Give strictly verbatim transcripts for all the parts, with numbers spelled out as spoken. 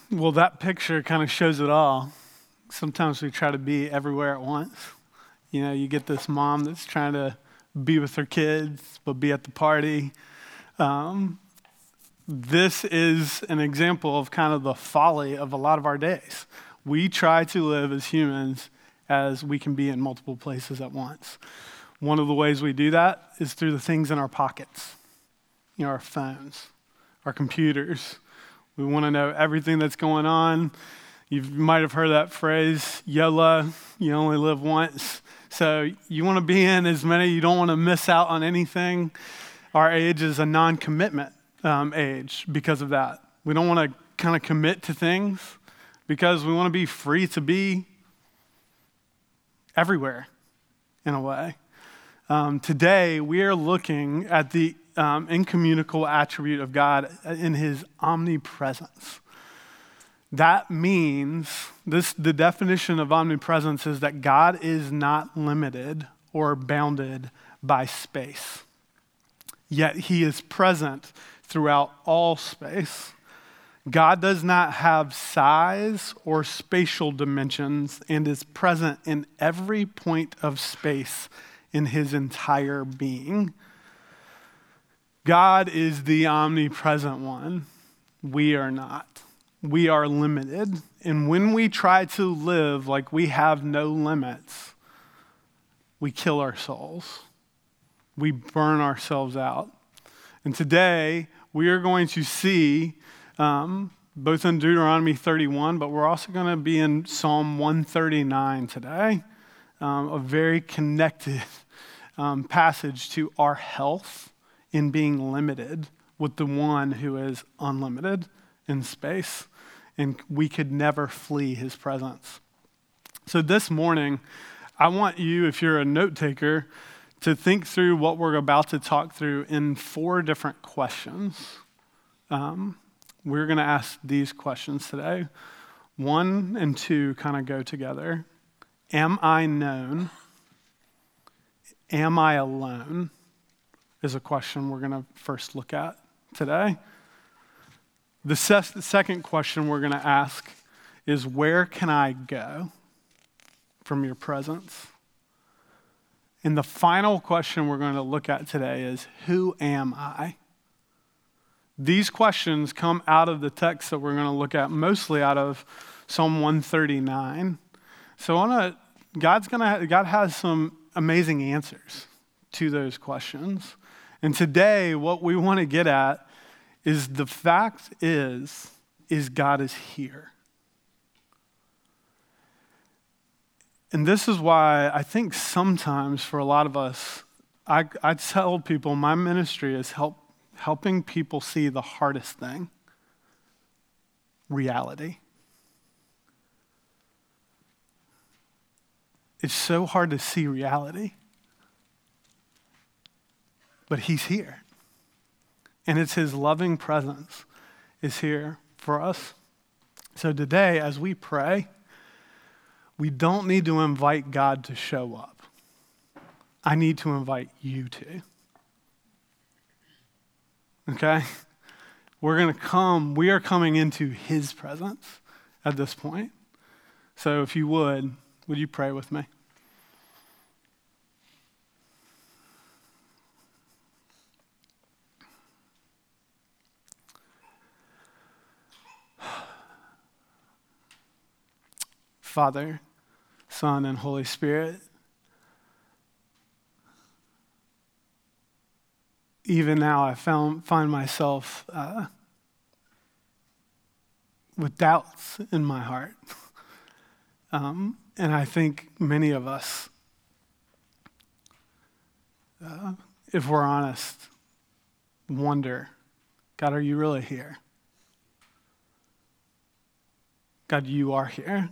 Well, that picture kind of shows it all. Sometimes we try to be everywhere at once. You know, you get this mom that's trying to be with her kids, but be at the party. Um, this is an example of kind of the folly of a lot of our days. We try to live as humans as we can be in multiple places at once. One of the ways we do that is through the things in our pockets, you know, our phones, our computers. We want to know everything that's going on. You might have heard that phrase, YOLO, you only live once. So you want to be in as many, you don't want to miss out on anything. Our age is a non-commitment um, age because of that. We don't want to kind of commit to things because we want to be free to be everywhere in a way. Um, today, we are looking at the um, incommunicable attribute of God in his omnipresence. That means, this the definition of omnipresence is that God is not limited or bounded by space. Yet he is present throughout all space. God does not have size or spatial dimensions and is present in every point of space in his entire being. God is the omnipresent one. We are not. We are limited. And when we try to live like we have no limits, we kill our souls. We burn ourselves out. And today, we are going to see, um, both in Deuteronomy thirty-one, but we're also going to be in Psalm one thirty-nine today, um, a very connected um, passage to our health in being limited with the one who is unlimited in space, and we could never flee his presence. So this morning, I want you, if you're a note taker, to think through what we're about to talk through in four different questions. Um, we're going to ask these questions today. One and two kind of go together. Am I known? Am I alone? Is a question we're going to first look at today. The se- second question we're going to ask is, where can I go from your presence? And the final question we're going to look at today is, who am I? These questions come out of the text that we're going to look at, mostly out of Psalm one thirty-nine. So I want to, God's going to, God has some amazing answers to those questions. And today, what we want to get at is the fact is, is God is here. And this is why I think sometimes for a lot of us, I, I tell people my ministry is help, helping people see the hardest thing, reality. It's so hard to see reality, but he's here. And it's his loving presence is here for us. So today, as we pray, we don't need to invite God to show up. I need to invite you to. Okay? We're going to come, we are coming into his presence at this point. So if you would, would you pray with me? Father, Son, and Holy Spirit, even now I found, find myself uh, with doubts in my heart. Um, and I think many of us, uh, if we're honest, wonder, God, are you really here? God, you are here.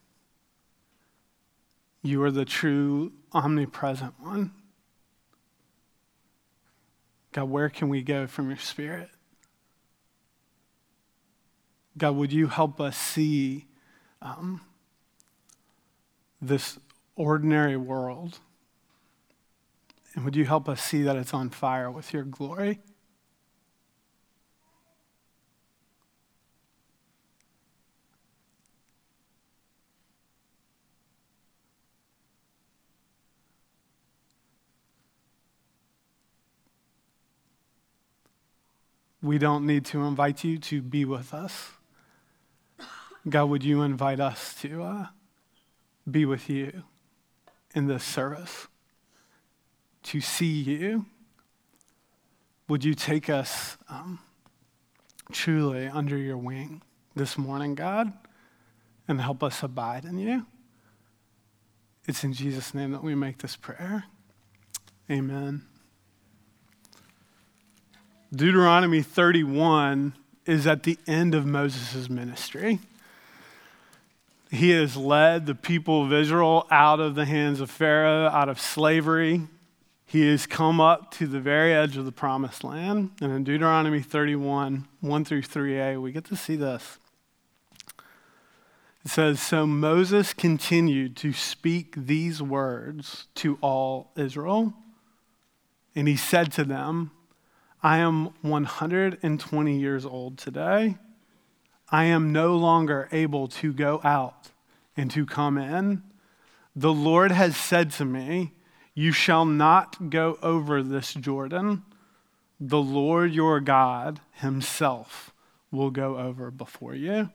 You are the true omnipresent one. God, where can we go from your Spirit? God, would you help us see um, this ordinary world? And would you help us see that it's on fire with your glory? we don't need to invite you to be with us. God, would you invite us to uh, be with you in this service, to see you? Would you take us um, truly under your wing this morning, God, and help us abide in you? It's in Jesus' name that we make this prayer. Amen. Deuteronomy thirty-one is at the end of Moses' ministry. He has led the people of Israel out of the hands of Pharaoh, out of slavery. He has come up to the very edge of the promised land. And in Deuteronomy thirty-one, one through three a, we get to see this. It says, "So Moses continued to speak these words to all Israel. And he said to them, I am one hundred twenty years old today. I am no longer able to go out and to come in. The Lord has said to me, you shall not go over this Jordan. The Lord your God himself will go over before you."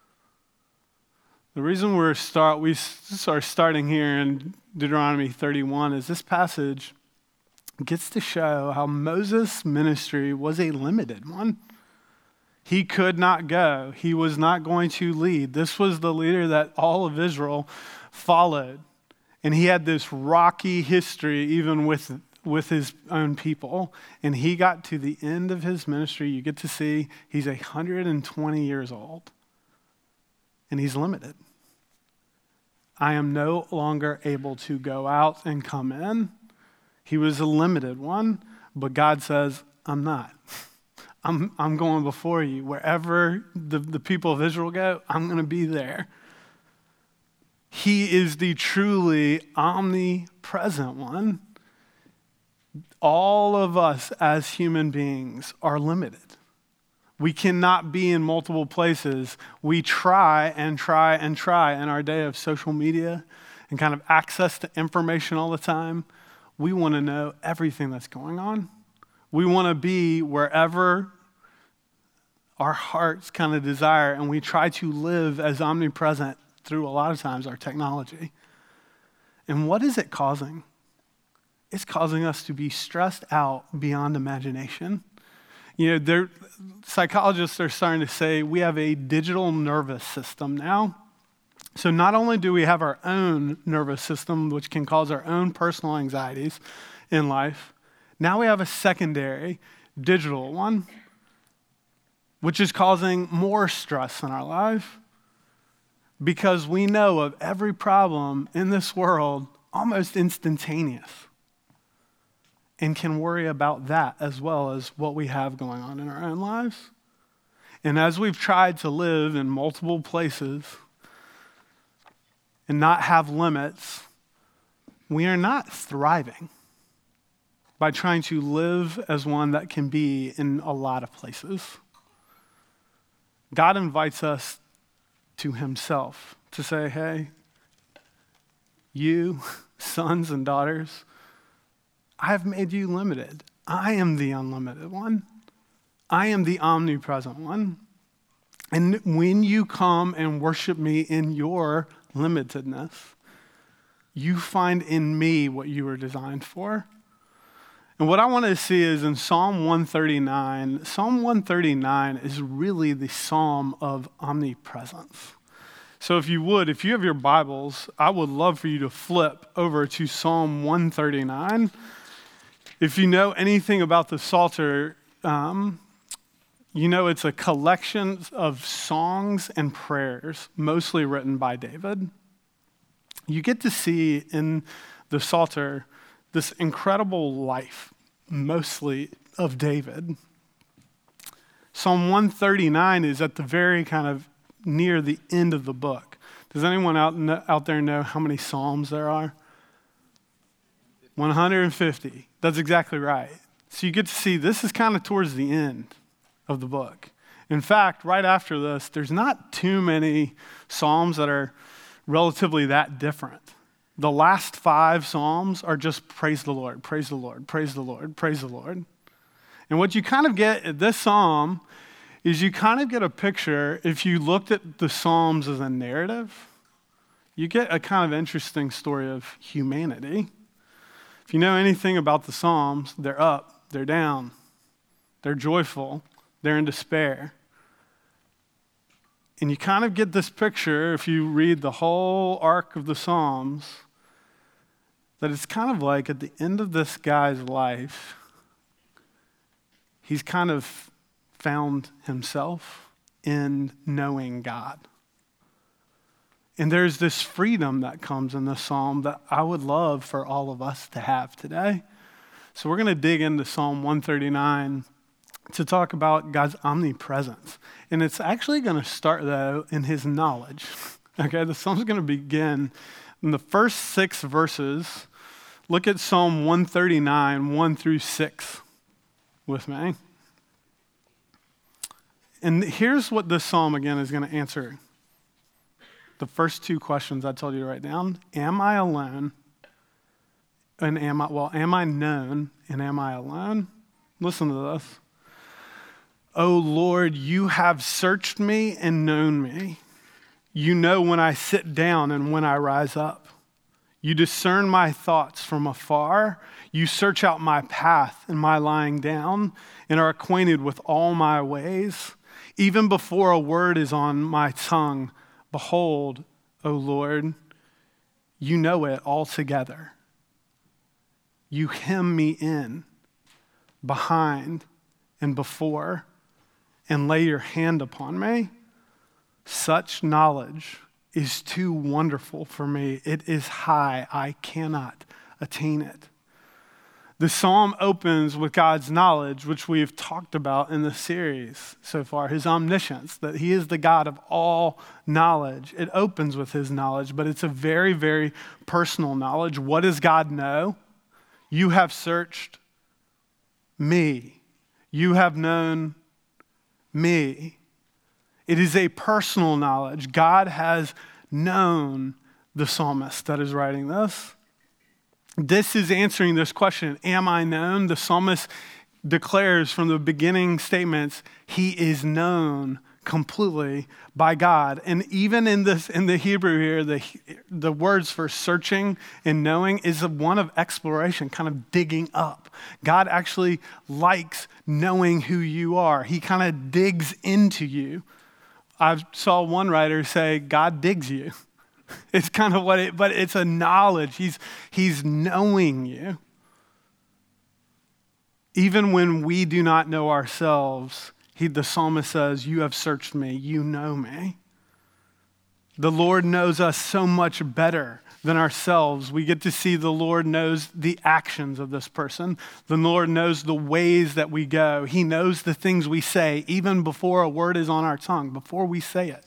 The reason we're start we are starting here in Deuteronomy thirty-one is this passage gets to show how Moses' ministry was a limited one. He could not go. He was not going to lead. This was the leader that all of Israel followed. And he had this rocky history even with, with his own people. And he got to the end of his ministry. You get to see he's one hundred twenty years old. And he's limited. I am no longer able to go out and come in. He was a limited one, but God says, I'm not. I'm, I'm going before you. Wherever the, the people of Israel go, I'm going to be there. He is the truly omnipresent one. All of us as human beings are limited. We cannot be in multiple places. We try and try and try in our day of social media and kind of access to information all the time. We want to know everything that's going on. We want to be wherever our hearts kind of desire, and we try to live as omnipresent through a lot of times our technology. And what is it causing? It's causing us to be stressed out beyond imagination. You know, psychologists are starting to say we have a digital nervous system now. So not only do we have our own nervous system, which can cause our own personal anxieties in life, now we have a secondary digital one, which is causing more stress in our life because we know of every problem in this world almost instantaneous and can worry about that as well as what we have going on in our own lives. And as we've tried to live in multiple places and not have limits, we are not thriving by trying to live as one that can be in a lot of places. God invites us to himself to say, hey, you, sons and daughters, I have made you limited. I am the unlimited one. I am the omnipresent one. And when you come and worship me in your limitedness, you find in me what you were designed for. And what I want to see is in Psalm one thirty-nine, Psalm one thirty-nine is really the psalm of omnipresence. So if you would, if you have your Bibles, I would love for you to flip over to Psalm one thirty-nine. If you know anything about the Psalter, um, you know it's a collection of songs and prayers, mostly written by David. You get to see in the Psalter this incredible life, mostly of David. Psalm one thirty-nine is at the very kind of near the end of the book. Does anyone out, out there know how many Psalms there are? one hundred fifty. That's exactly right. So you get to see this is kind of towards the end of the book. In fact, right after this, there's not too many Psalms that are relatively that different. The last five Psalms are just praise the Lord, praise the Lord, praise the Lord, praise the Lord. And what you kind of get at this psalm is you kind of get a picture, if you looked at the Psalms as a narrative, you get a kind of interesting story of humanity. If you know anything about the Psalms, they're up, they're down, they're joyful, they're in despair. And you kind of get this picture, if you read the whole arc of the Psalms, that it's kind of like at the end of this guy's life, he's kind of found himself in knowing God. And there's this freedom that comes in the psalm that I would love for all of us to have today. So we're going to dig into Psalm one thirty-nine to talk about God's omnipresence. And it's actually going to start, though, in his knowledge. Okay, the psalm's going to begin in the first six verses. Look at Psalm one thirty-nine, one through six with me. And here's what this psalm, again, is going to answer. The first two questions I told you to write down. Am I alone? And am I, well, am I known and am I alone? Listen to this. O Lord, you have searched me and known me. You know when I sit down and when I rise up. You discern my thoughts from afar. You search out my path and my lying down and are acquainted with all my ways. Even before a word is on my tongue, behold, O Lord, you know it altogether. You hem me in, behind and before, and lay your hand upon me. Such knowledge is too wonderful for me. It is high. I cannot attain it. The psalm opens with God's knowledge, which we have talked about in the series so far, his omniscience, that he is the God of all knowledge. It opens with his knowledge, but it's a very, very personal knowledge. What does God know? You have searched me. You have known me. It is a personal knowledge. God has known the psalmist that is writing this. This is answering this question, am I known? The psalmist declares from the beginning statements, he is known completely by God. And even in this, in the Hebrew here, the, the words for searching and knowing is one of exploration, kind of digging up. God actually likes knowing who you are. He kind of digs into you. I saw one writer say, God digs you. It's kind of what it, but it's a knowledge. He's, he's knowing you. Even when we do not know ourselves, he, the psalmist says, you have searched me, you know me. The Lord knows us so much better than ourselves. We get to see the Lord knows the actions of this person. The Lord knows the ways that we go. He knows the things we say, even before a word is on our tongue, before we say it.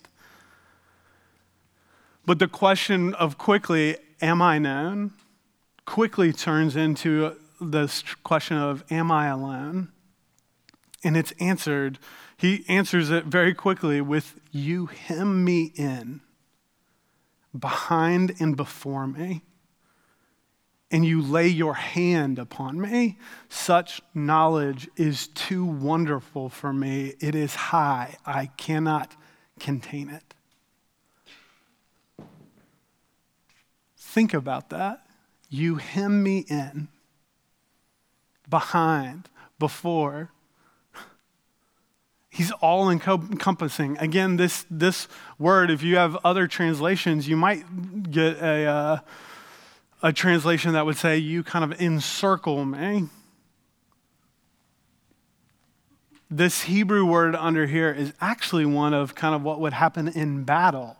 But the question of quickly, am I known, quickly turns into this question of, am I alone? And it's answered, he answers it very quickly with, you hem me in, behind and before me, and you lay your hand upon me. Such knowledge is too wonderful for me. It is high. I cannot contain it. Think about that. You hem me in, behind, before. He's all encompassing. Again, this, this word, if you have other translations, you might get a, uh, a translation that would say, you kind of encircle me. This Hebrew word under here is actually one of kind of what would happen in battle.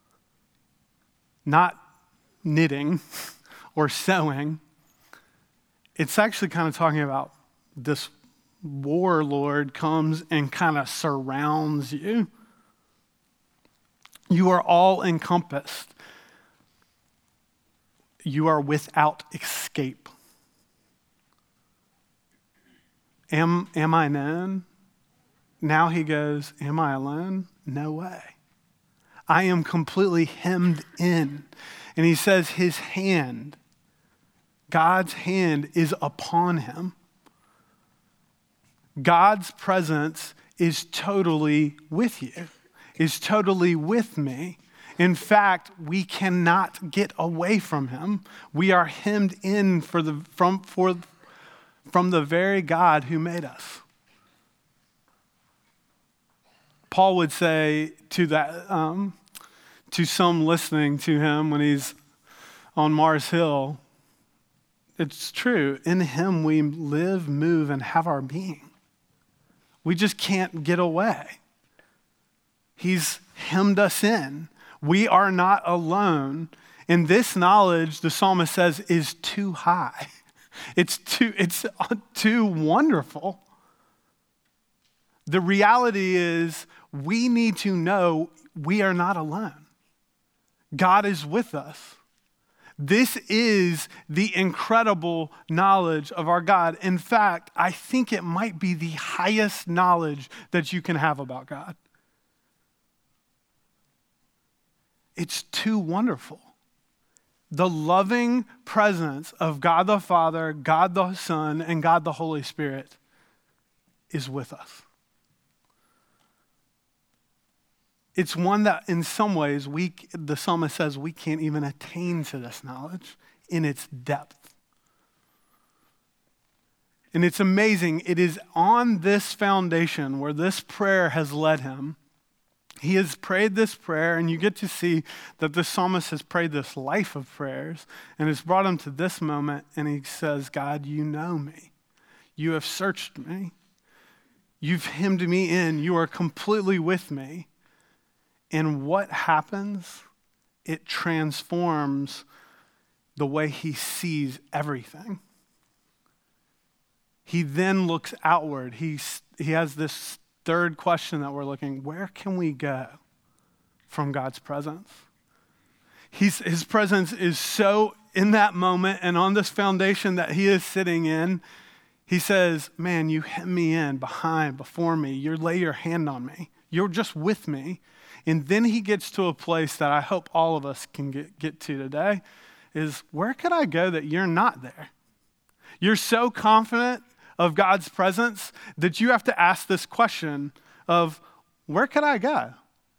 Not knitting or sewing. It's actually kind of talking about this warlord comes and kind of surrounds you. You are all encompassed. You are without escape. Am, am I known? Now he goes, am I alone? No way. I am completely hemmed in. And he says his hand, God's hand is upon him. God's presence is totally with you, is totally with me. In fact, we cannot get away from him. We are hemmed in for the, from, for, from the very God who made us. Paul would say to that, um, to some listening to him when he's on Mars Hill, it's true. In him we live, move, and have our being. We just can't get away. He's hemmed us in. We are not alone. And this knowledge, the psalmist says, is too high. It's too, it's too wonderful. The reality is we need to know we are not alone. God is with us. This is the incredible knowledge of our God. In fact, I think it might be the highest knowledge that you can have about God. It's too wonderful. The loving presence of God the Father, God the Son, and God the Holy Spirit is with us. It's one that in some ways, we, the psalmist says, we can't even attain to this knowledge in its depth. And it's amazing. It is on this foundation where this prayer has led him. He has prayed this prayer, and you get to see that the psalmist has prayed this life of prayers, and it's brought him to this moment, and he says, God, you know me. You have searched me. You've hemmed me in. You are completely with me. And what happens? It transforms the way he sees everything. He then looks outward. He's, he has this third question that we're looking, where can we go from God's presence? He's, his presence is so in that moment and on this foundation that he is sitting in. He says, man, you hem me in behind, before me. You lay your hand on me. You're just with me. And then he gets to a place that I hope all of us can get, get to today is, where could I go that you're not there? You're so confident of God's presence that you have to ask this question of, where could I go?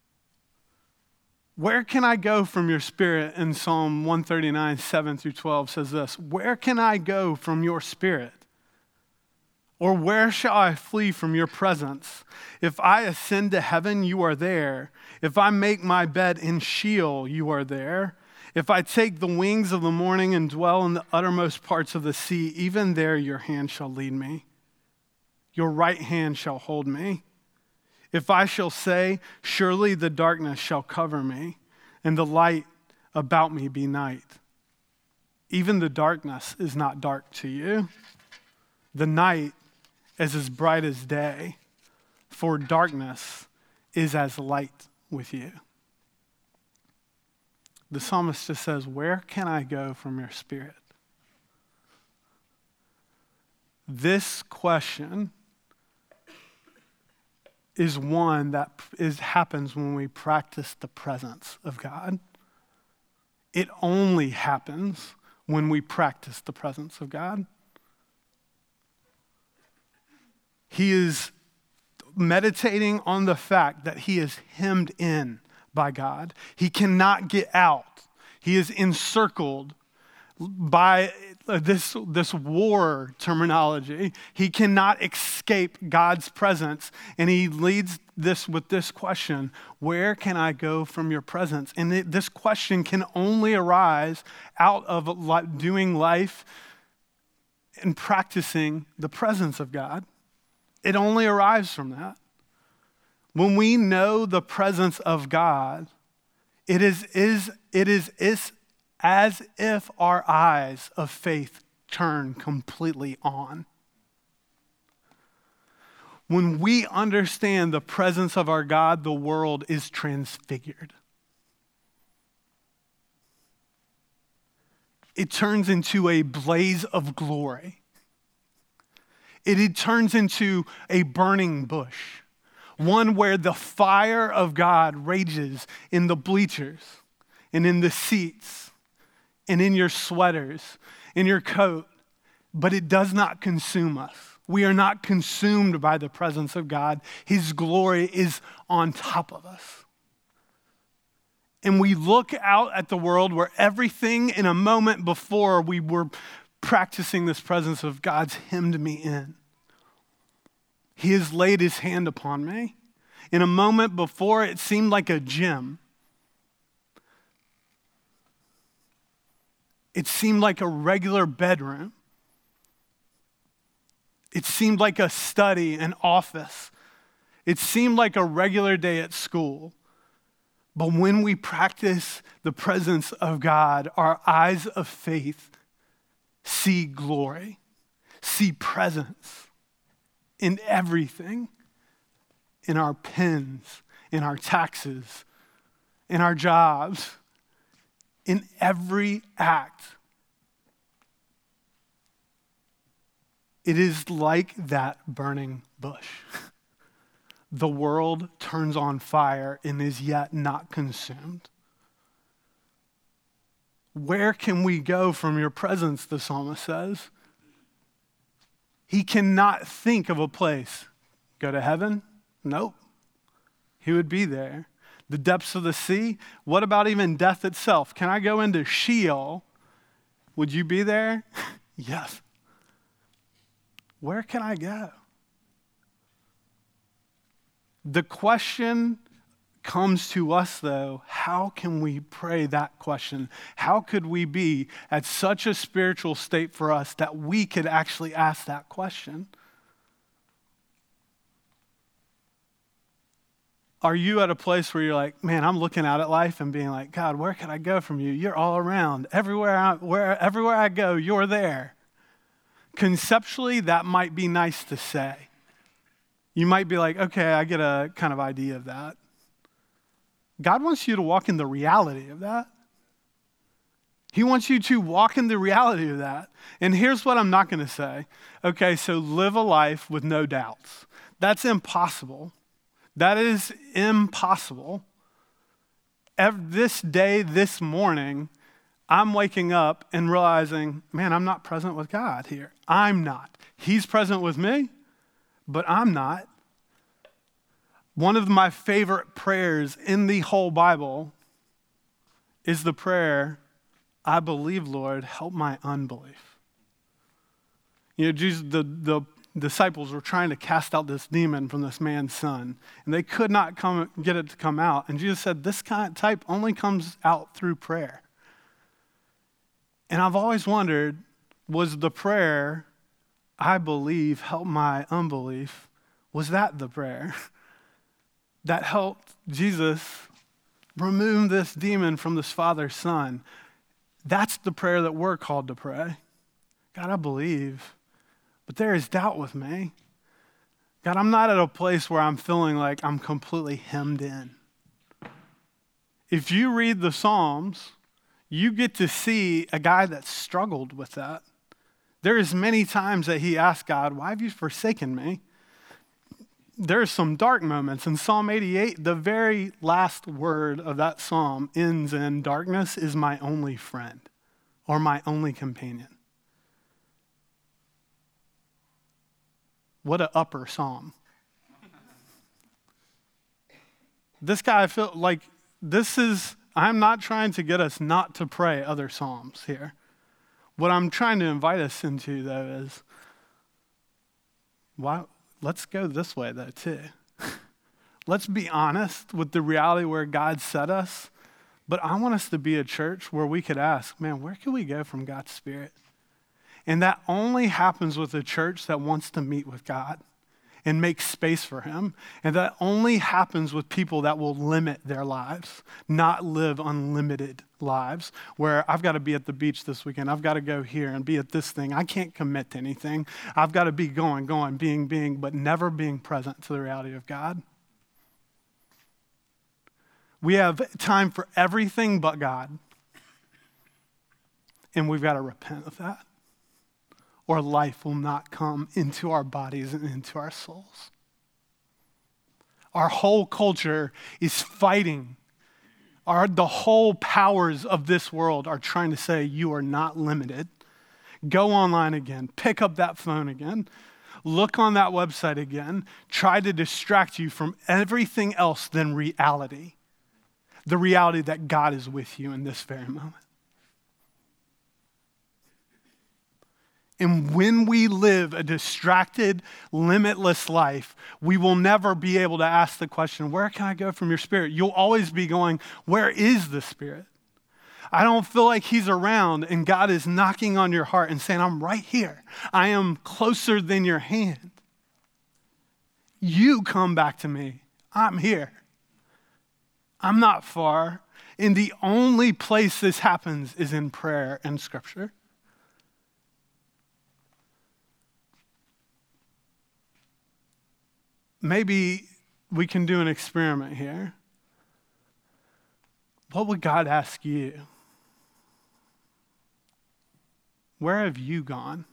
Where can I go from your spirit? In Psalm one thirty-nine, seven through twelve says this, where can I go from your spirit? Or where shall I flee from your presence? If I ascend to heaven, you are there. If I make my bed in Sheol, you are there. If I take the wings of the morning and dwell in the uttermost parts of the sea, even there your hand shall lead me. Your right hand shall hold me. If I shall say, surely the darkness shall cover me, and the light about me be night. Even the darkness is not dark to you. The night is as bright as day, for darkness is as light with you. The psalmist just says, where can I go from your spirit? This question is one that is, happens when we practice the presence of God. It only happens when we practice the presence of God. He is meditating on the fact that he is hemmed in by God. He cannot get out. He is encircled by this, this war terminology. He cannot escape God's presence. And he leads this with this question, where can I go from your presence? And it, this question can only arise out of doing life and practicing the presence of God. It only arrives from that. When we know the presence of God, it is, is, it is, is as if our eyes of faith turn completely on. When we understand the presence of our God, the world is transfigured. It turns into a blaze of glory. It, it turns into a burning bush, one where the fire of God rages in the bleachers and in the seats and in your sweaters, in your coat, but it does not consume us. We are not consumed by the presence of God. His glory is on top of us. And we look out at the world where everything in a moment before we were practicing this presence of God's hemmed me in. He has laid his hand upon me. In a moment before, it seemed like a gym. It seemed like a regular bedroom. It seemed like a study, an office. It seemed like a regular day at school. But when we practice the presence of God, our eyes of faith see glory, see presence in everything, in our pens, in our taxes, in our jobs, in every act. It is like that burning bush. The world turns on fire and is yet not consumed. Where can we go from your presence, the psalmist says? He cannot think of a place. Go to heaven? Nope. He would be there. The depths of the sea? What about even death itself? Can I go into Sheol? Would you be there? Yes. Where can I go? The question comes to us, though, how can we pray that question? How could we be at such a spiritual state for us that we could actually ask that question? Are you at a place where you're like, man, I'm looking out at life and being like, God, where can I go from you? You're all around. Everywhere I, where, everywhere I go, you're there. Conceptually, that might be nice to say. You might be like, okay, I get a kind of idea of that. God wants you to walk in the reality of that. He wants you to walk in the reality of that. And here's what I'm not going to say. Okay, so live a life with no doubts. That's impossible. That is impossible. Every, this day, this morning, I'm waking up and realizing, man, I'm not present with God here. I'm not. He's present with me, but I'm not. One of my favorite prayers in the whole Bible is the prayer, I believe, Lord, help my unbelief. You know, Jesus, the, the disciples were trying to cast out this demon from this man's son, and they could not come get it to come out. And Jesus said, this kind of type only comes out through prayer. And I've always wondered, was the prayer, I believe, help my unbelief, was that the prayer that helped Jesus remove this demon from this father's son? That's the prayer that we're called to pray. God, I believe, but there is doubt with me. God, I'm not at a place where I'm feeling like I'm completely hemmed in. If you read the Psalms, you get to see a guy that struggled with that. There is many times that he asked God, why have you forsaken me? There's some dark moments. In Psalm eighty-eight, the very last word of that psalm ends in, darkness is my only friend or my only companion. What an upper psalm. This guy, I feel like this is, I'm not trying to get us not to pray other psalms here. What I'm trying to invite us into, though, is why, let's go this way, though, too. Let's be honest with the reality where God set us, but I want us to be a church where we could ask, man, where can we go from God's Spirit? And that only happens with a church that wants to meet with God and make space for him. And that only happens with people that will limit their lives, not live unlimited lives where I've got to be at the beach this weekend. I've got to go here and be at this thing. I can't commit to anything. I've got to be going, going, being, being, but never being present to the reality of God. We have time for everything but God. And we've got to repent of that, or life will not come into our bodies and into our souls. Our whole culture is fighting. Our, the whole powers of this world are trying to say, you are not limited. Go online again. Pick up that phone again. look on that website again, try to distract you from everything else than reality. The reality that God is with you in this very moment. And when we live a distracted, limitless life, we will never be able to ask the question, where can I go from your Spirit? You'll always be going, where is the Spirit? I don't feel like he's around, and God is knocking on your heart and saying, I'm right here. I am closer than your hand. You come back to me. I'm here. I'm not far. And the only place this happens is in prayer and Scripture. Maybe we can do an experiment here. What would God ask you? Where have you gone?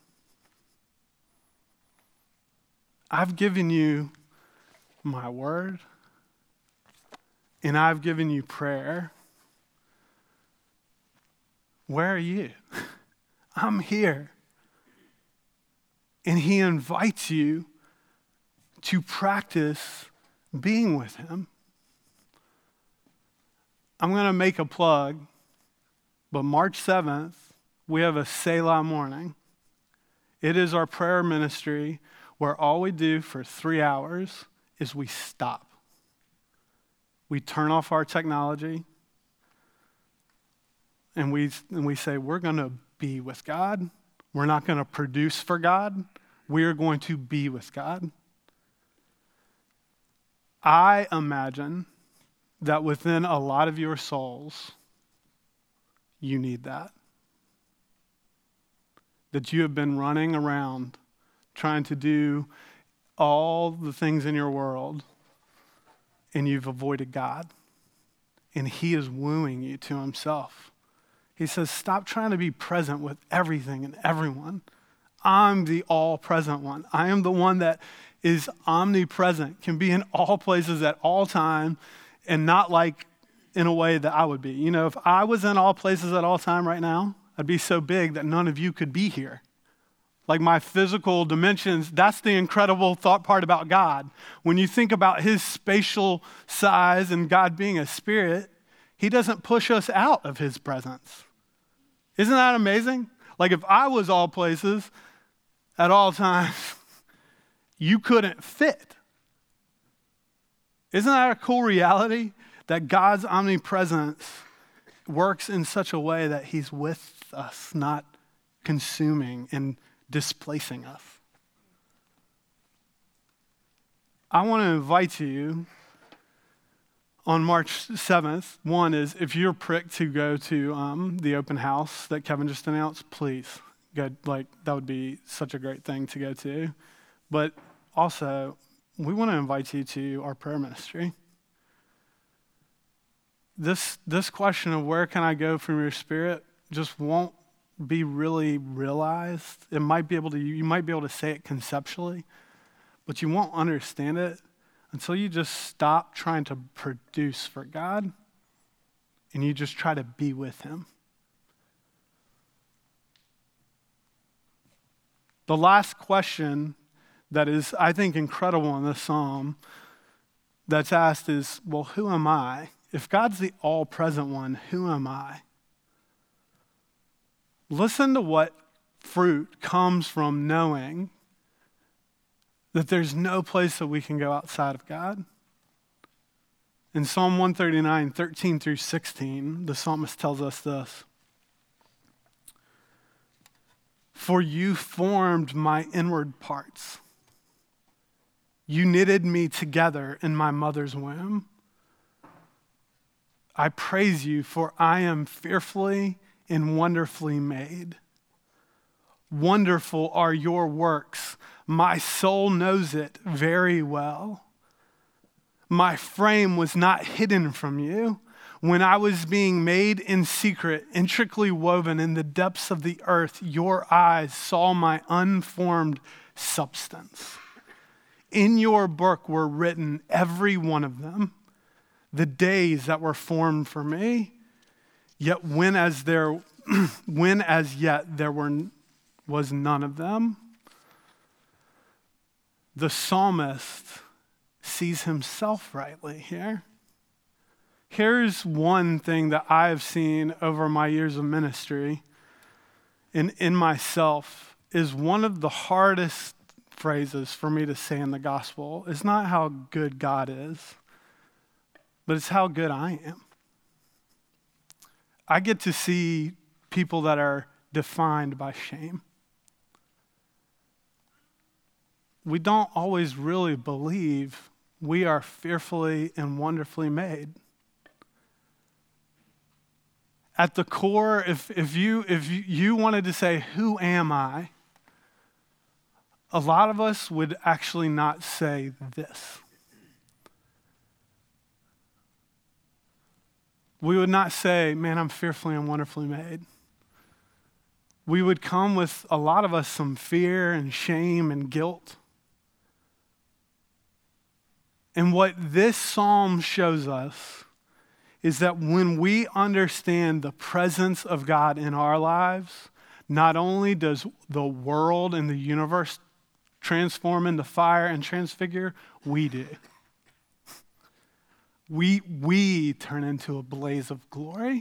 I've given you my word, and I've given you prayer. Where are you? I'm here. And he invites you to practice being with him. I'm going to make a plug, but March seventh, we have a Selah morning. It is our prayer ministry where all we do for three hours is we stop. We turn off our technology and we, and we say, we're going to be with God. We're not going to produce for God. We are going to be with God. I imagine that within a lot of your souls, you need that. That you have been running around trying to do all the things in your world, and you've avoided God. And he is wooing you to himself. He says, stop trying to be present with everything and everyone. I'm the all-present one. I am the one that is omnipresent, can be in all places at all time, and not like in a way that I would be. You know, if I was in all places at all time right now, I'd be so big that none of you could be here. Like my physical dimensions, that's the incredible thought part about God. When you think about his spatial size and God being a spirit, he doesn't push us out of his presence. Isn't that amazing? Like if I was all places at all times, you couldn't fit. Isn't that a cool reality? That God's omnipresence works in such a way that he's with us, not consuming and displacing us. I want to invite you on March seventh. One is if you're pricked to go to um, the open house that Kevin just announced, please go. Like that would be such a great thing to go to. But also, we want to invite you to our prayer ministry. This, this question of where can I go from your Spirit just won't be really realized. It might be able to, you might be able to say it conceptually, but you won't understand it until you just stop trying to produce for God and you just try to be with him. The last question that is, I think, incredible in this psalm that's asked is, well, who am I? If God's the all-present one, who am I? Listen to what fruit comes from knowing that there's no place that we can go outside of God. In Psalm one thirty-nine, thirteen through sixteen, the psalmist tells us this. For you formed my inward parts. You knitted me together in my mother's womb. I praise you, for I am fearfully and wonderfully made. Wonderful are your works. My soul knows it very well. My frame was not hidden from you when I was being made in secret, intricately woven in the depths of the earth. Your eyes saw my unformed substance. In your book were written, every one of them, the days that were formed for me, yet when as there, when as yet there were was none of them. the psalmist sees himself rightly here. Here's one thing that I've seen over my years of ministry and in myself is one of the hardest phrases for me to say in the gospel is not how good God is, but it's how good I am. I get to see people that are defined by shame. We don't always really believe we are fearfully and wonderfully made. At the core, if, if, you, if you wanted to say, who am I? A lot of us would actually not say this. We would not say, man, I'm fearfully and wonderfully made. We would come with, a lot of us, some fear and shame and guilt. And what this psalm shows us is that when we understand the presence of God in our lives, not only does the world and the universe transform into fire and transfigure, we do. We, we turn into a blaze of glory.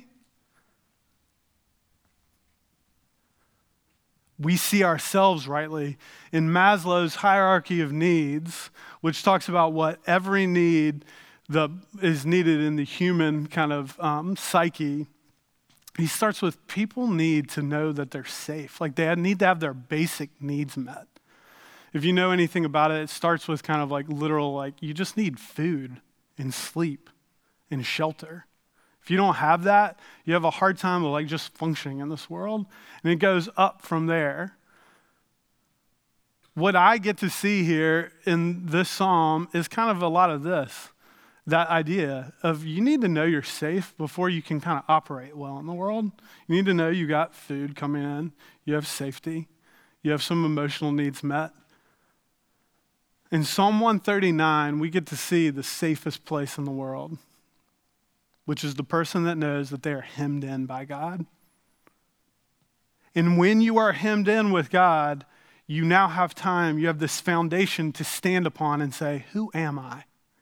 We see ourselves rightly in Maslow's hierarchy of needs, which talks about what every need that is needed in the human kind of um, psyche. He starts with people need to know that they're safe. Like they need to have their basic needs met. If you know anything about it, it starts with kind of like literal, like you just need food and sleep and shelter. If you don't have that, you have a hard time of like just functioning in this world. And it goes up from there. What I get to see here in this psalm is kind of a lot of this. That idea of you need to know you're safe before you can kind of operate well in the world. You need to know you got food coming in, you have safety, you have some emotional needs met. In Psalm one thirty-nine, we get to see the safest place in the world, which is the person that knows that they are hemmed in by God. And when you are hemmed in with God, you now have time, you have this foundation to stand upon and say, who am I?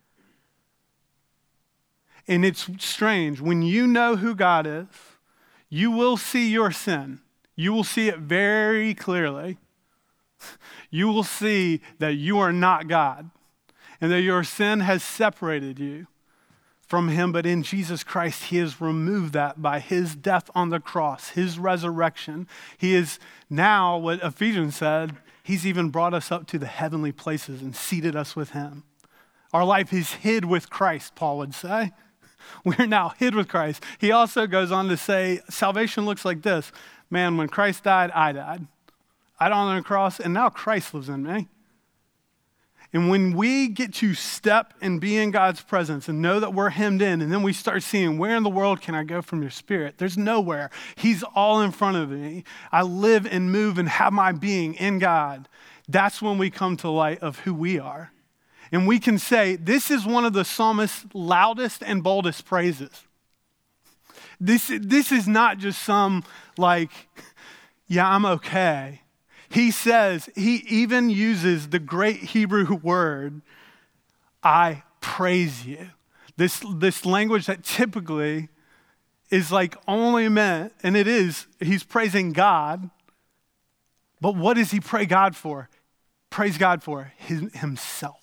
And it's strange. When you know who God is, you will see your sin. You will see it very clearly. You will see that you are not God and that your sin has separated you from him. But in Jesus Christ, he has removed that by his death on the cross, his resurrection. He is now, what Ephesians said, he's even brought us up to the heavenly places and seated us with him. Our life is hid with Christ, Paul would say. We're now hid with Christ. He also goes on to say, salvation looks like this. Man, when Christ died, I died. I died on the cross, and now Christ lives in me. And when we get to step and be in God's presence and know that we're hemmed in, and then we start seeing, where in the world can I go from your spirit? There's nowhere. He's all in front of me. I live and move and have my being in God. That's when we come to light of who we are. And we can say, this is one of the psalmist's loudest and boldest praises. This, this is not just some like, yeah, I'm okay. He says, he even uses the great Hebrew word, I praise you. This, this language that typically is like only meant, and it is, he's praising God. But what does he pray God for? Praise God for his, himself.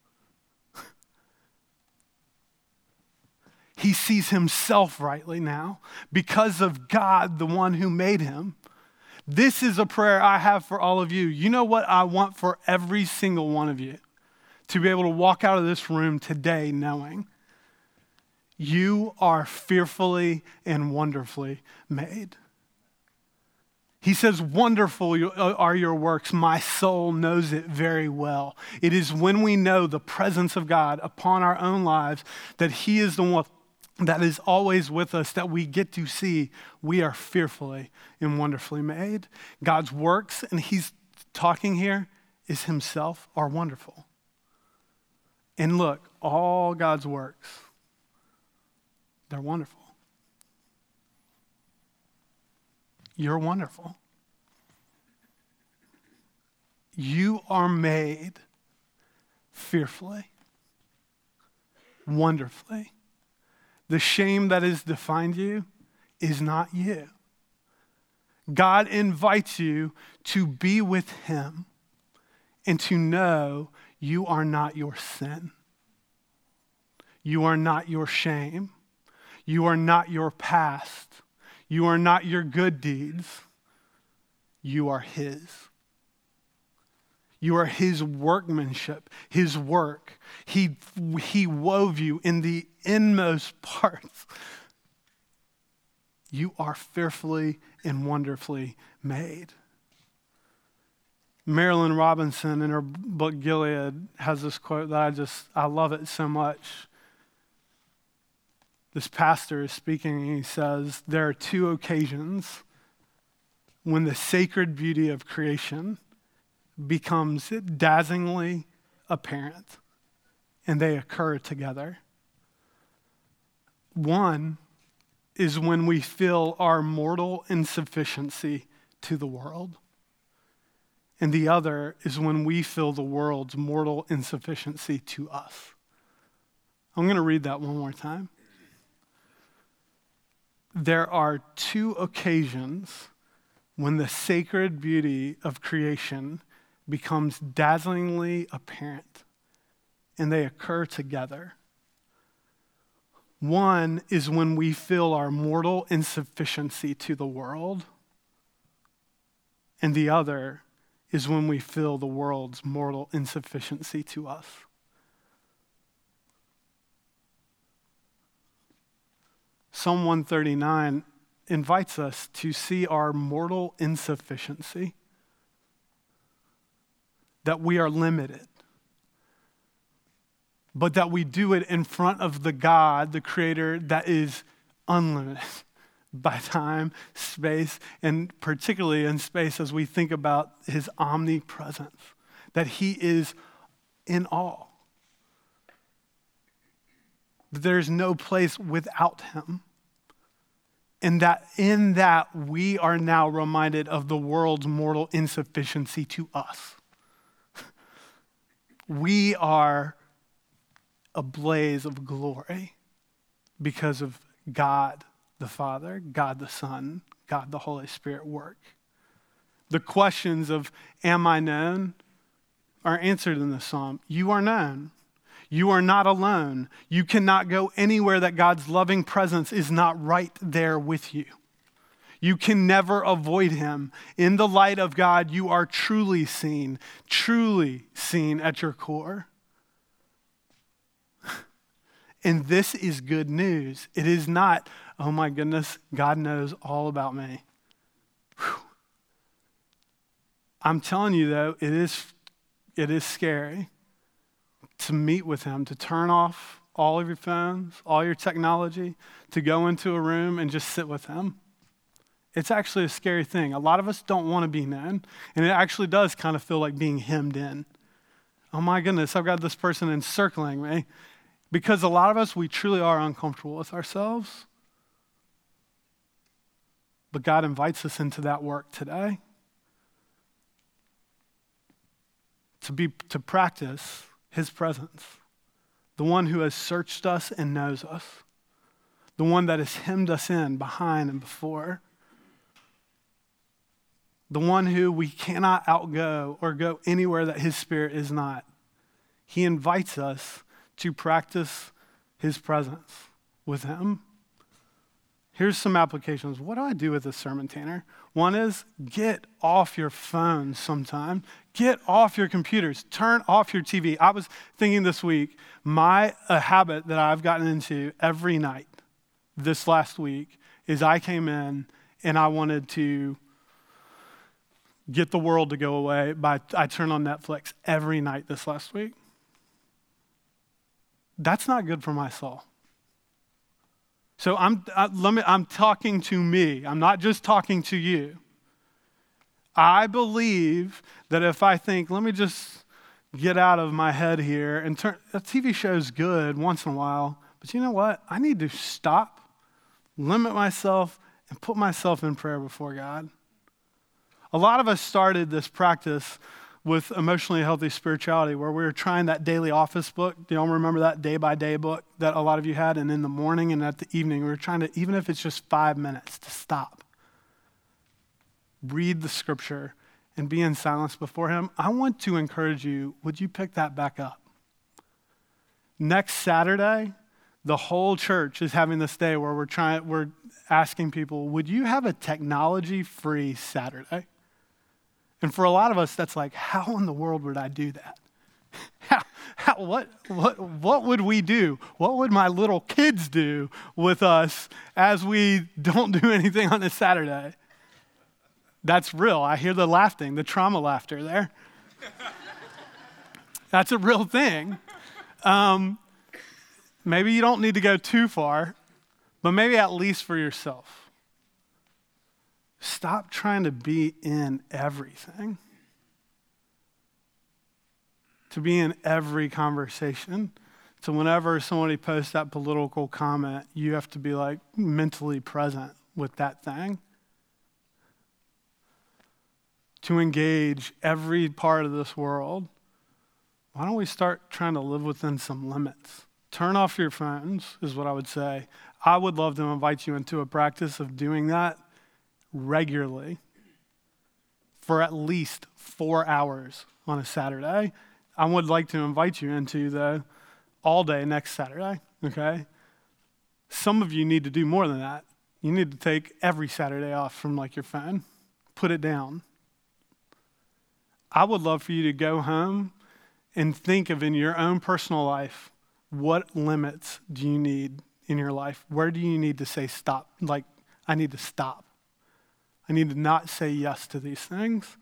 He sees himself rightly now because of God, the one who made him. This is a prayer I have for all of you. You know what I want for every single one of you? To be able to walk out of this room today knowing you are fearfully and wonderfully made. He says, wonderful are your works. My soul knows it very well. It is when we know the presence of God upon our own lives that he is the one that is always with us, that we get to see we are fearfully and wonderfully made. God's works, and he's talking here, is himself, are wonderful. And look, all God's works, they're wonderful. You're wonderful. You are made fearfully, wonderfully. The shame that has defined you is not you. God invites you to be with him and to know you are not your sin. You are not your shame. You are not your past. You are not your good deeds. You are his. You are his workmanship, his work. He, he wove you in the inmost parts. You are fearfully and wonderfully made. Marilyn Robinson in her book Gilead has this quote that I just, I love it so much. This pastor is speaking and he says, there are two occasions when the sacred beauty of creation becomes dazzlingly apparent, and they occur together. One is when we feel our mortal insufficiency to the world, and the other is when we feel the world's mortal insufficiency to us. I'm going to read that one more time. There are two occasions when the sacred beauty of creation becomes dazzlingly apparent, and they occur together. One is when we feel our mortal insufficiency to the world, and the other is when we feel the world's mortal insufficiency to us. Psalm one thirty-nine invites us to see our mortal insufficiency, that we are limited, but that we do it in front of the God, the Creator, that is unlimited by time, space, and particularly in space as we think about his omnipresence, that he is in all. There's no place without him. And that in that we are now reminded of the world's mortal insufficiency to us. We are a blaze of glory because of God the Father, God the Son, God the Holy Spirit work. The questions of am I known are answered in the psalm. You are known. You are not alone. You cannot go anywhere that God's loving presence is not right there with you. You can never avoid him. In the light of God, you are truly seen, truly seen at your core. And this is good news. It is not, oh my goodness, God knows all about me. Whew. I'm telling you though, it is, it is scary to meet with him, to turn off all of your phones, all your technology, to go into a room and just sit with him. It's actually a scary thing. A lot of us don't want to be known, and it actually does kind of feel like being hemmed in. Oh my goodness, I've got this person encircling me. Because a lot of us, we truly are uncomfortable with ourselves. But God invites us into that work today. To be, to practice his presence. The one who has searched us and knows us. The one that has hemmed us in behind and before. The one who we cannot outgo or go anywhere that his Spirit is not. He invites us to practice his presence with him. Here's some applications. What do I do with this sermon, Tanner? One is get off your phone sometime. Get off your computers. Turn off your T V. I was thinking this week, my a habit that I've gotten into every night this last week is I came in and I wanted to get the world to go away by I turned on Netflix every night this last week. That's not good for my soul. So I'm I, let me, I'm talking to me. I'm not just talking to you. I believe that if I think, let me just get out of my head here and turn, a T V show's good once in a while, but you know what? I need to stop, limit myself, and put myself in prayer before God. A lot of us started this practice with Emotionally Healthy Spirituality, where we were trying that daily office book. Do y'all remember that day-by-day book that a lot of you had? And in the morning and at the evening, we were trying to, even if it's just five minutes, to stop, read the scripture, and be in silence before him. I want to encourage you, would you pick that back up? Next Saturday, the whole church is having this day where we're trying, we're asking people, would you have a technology-free Saturday? And for a lot of us, that's like, how in the world would I do that? How, how, what, what, what would we do? What would my little kids do with us as we don't do anything on this Saturday? That's real. I hear the laughing, the trauma laughter there. That's a real thing. Um, maybe you don't need to go too far, but maybe at least for yourself. Stop trying to be in everything. To be in every conversation. So whenever somebody posts that political comment, you have to be like mentally present with that thing. To engage every part of this world, why don't we start trying to live within some limits? Turn off your phones is what I would say. I would love to invite you into a practice of doing that regularly for at least four hours on a Saturday. I would like to invite you into the all day next Saturday, okay? Some of you need to do more than that. You need to take every Saturday off from like your phone. Put it down. I would love for you to go home and think of in your own personal life, what limits do you need in your life? Where do you need to say stop? Like, I need to stop. I need to not say yes to these things.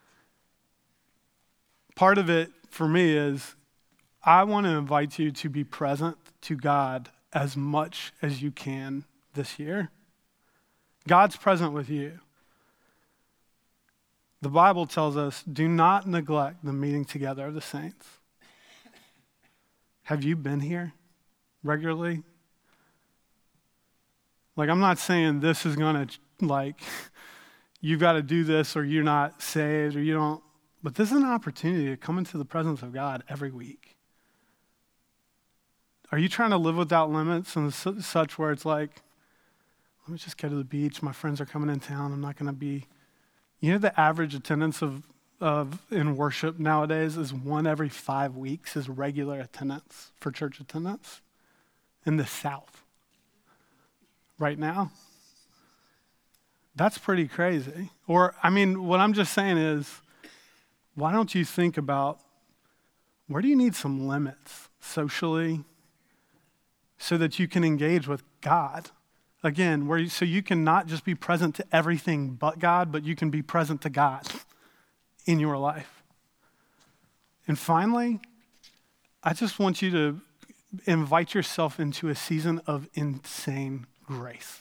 Part of it for me is I want to invite you to be present to God as much as you can this year. God's present with you. The Bible tells us, do not neglect the meeting together of the saints. Have you been here regularly? Like, I'm not saying this is going to, like, you've got to do this or you're not saved or you don't, but this is an opportunity to come into the presence of God every week. Are you trying to live without limits and such where it's like, let me just go to the beach, my friends are coming in town, I'm not going to be, you know the average attendance of, of in worship nowadays is one every five weeks is regular attendance for church attendance in the South right now. That's pretty crazy. Or, I mean, what I'm just saying is, why don't you think about where do you need some limits socially so that you can engage with God? Again, where you, so you can not just be present to everything but God, but you can be present to God in your life. And finally, I just want you to invite yourself into a season of insane grace.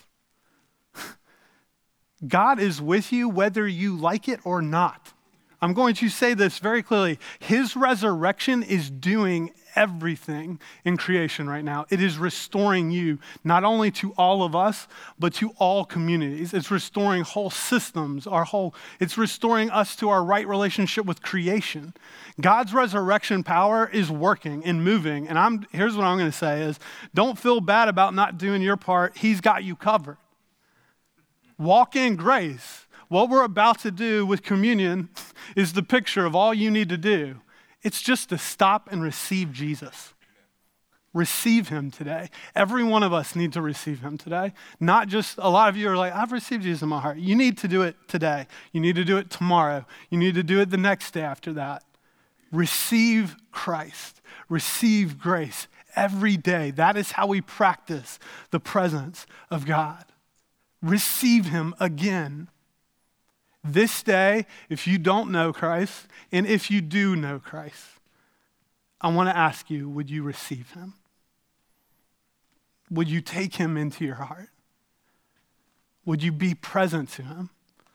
God is with you whether you like it or not. I'm going to say this very clearly. His resurrection is doing everything in creation right now. It is restoring you, not only to all of us, but to all communities. It's restoring whole systems, our whole, it's restoring us to our right relationship with creation. God's resurrection power is working and moving. And I'm here's what I'm going to say is, don't feel bad about not doing your part. He's got you covered. Walk in grace. What we're about to do with communion is the picture of all you need to do. It's just to stop and receive Jesus. Receive him today. Every one of us need to receive him today. Not just, a lot of you are like, I've received Jesus in my heart. You need to do it today. You need to do it tomorrow. You need to do it the next day after that. Receive Christ. Receive grace every day. That is how we practice the presence of God. Receive him again. This day, if you don't know Christ, and if you do know Christ, I want to ask you, would you receive him? Would you take him into your heart? Would you be present to him?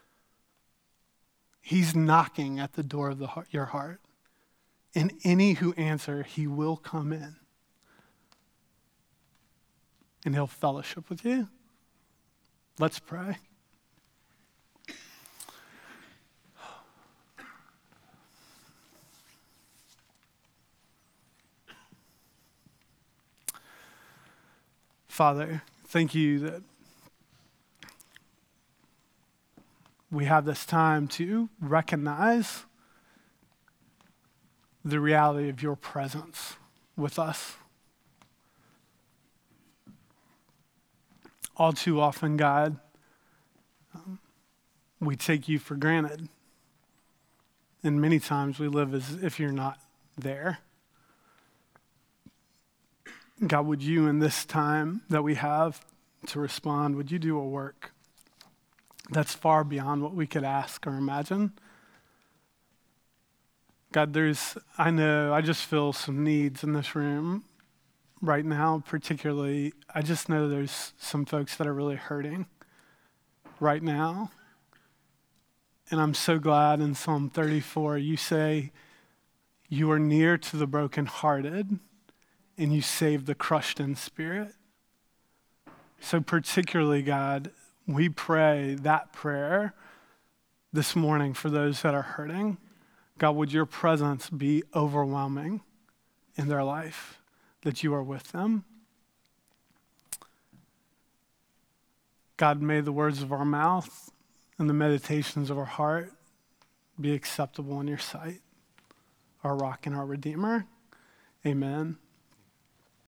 He's knocking at the door of the heart, your heart. And any who answer, he will come in. And he'll fellowship with you. Let's pray. Father, thank you that we have this time to recognize the reality of your presence with us. All too often, God, um, we take you for granted. And many times we live as if you're not there. God, would you in this time that we have to respond, would you do a work that's far beyond what we could ask or imagine? God, there's, I know, I just feel some needs in this room right now, particularly. I just know there's some folks that are really hurting right now. And I'm so glad in Psalm thirty-four, you say, you are near to the brokenhearted and you save the crushed in spirit. So particularly, God, we pray that prayer this morning for those that are hurting. God, would your presence be overwhelming in their life, that you are with them. God, may the words of our mouth and the meditations of our heart be acceptable in your sight, our rock and our redeemer. Amen.